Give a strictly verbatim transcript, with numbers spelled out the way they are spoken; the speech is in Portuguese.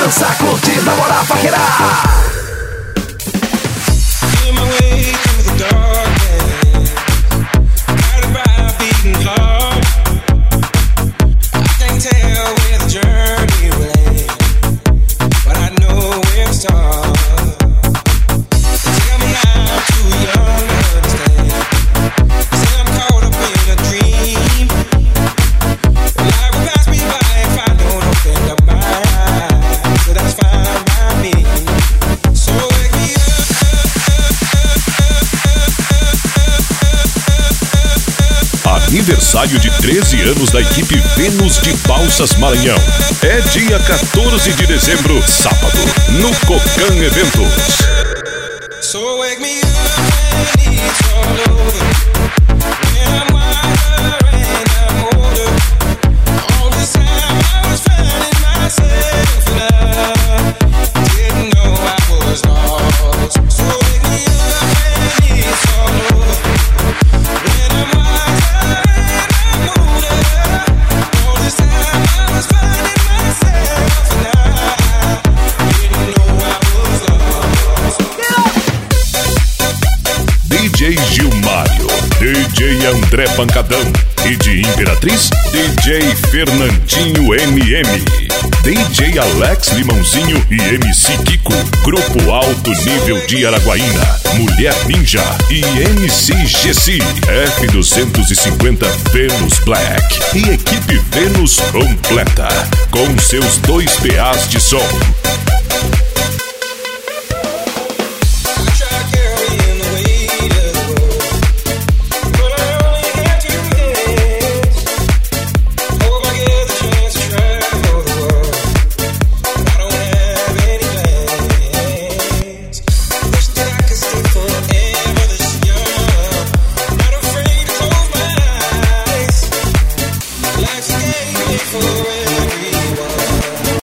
dançar, curtir, namorar, paquerar. Aniversário de treze anos da equipe Vênus de Balsas Maranhão. É dia quatorze de dezembro, sábado, no Cocan Eventos. So wake me up when it's all over. When I'm wiser and I'm older. All this time I was finding myself and I didn't know I was lost. So wake me up when it's all over. When I'm wiser and I'm older. All this time I was finding myself and I didn't know I was lost. D J Gilmário, D J André Pancadão e de Imperatriz, D J Fernandinho M M, D J Alex Limãozinho e M C Kiko, Grupo Alto Nível de Araguaína, Mulher Ninja e M C G C, F duzentos e cinquenta Venus Black e equipe Vênus completa, com seus dois P As de som.